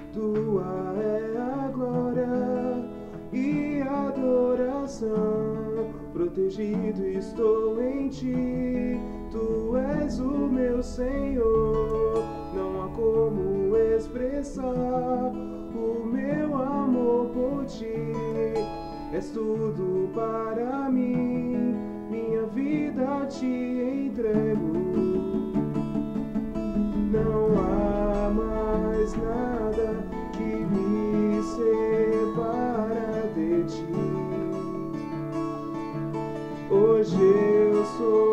tua é a glória e a adoração. Protegido estou em ti, tu és o meu Senhor. Não há como expressar o meu amor por ti. És tudo para mim, minha vida te entrego. Não há mais nada que me separa de ti. Hoje eu sou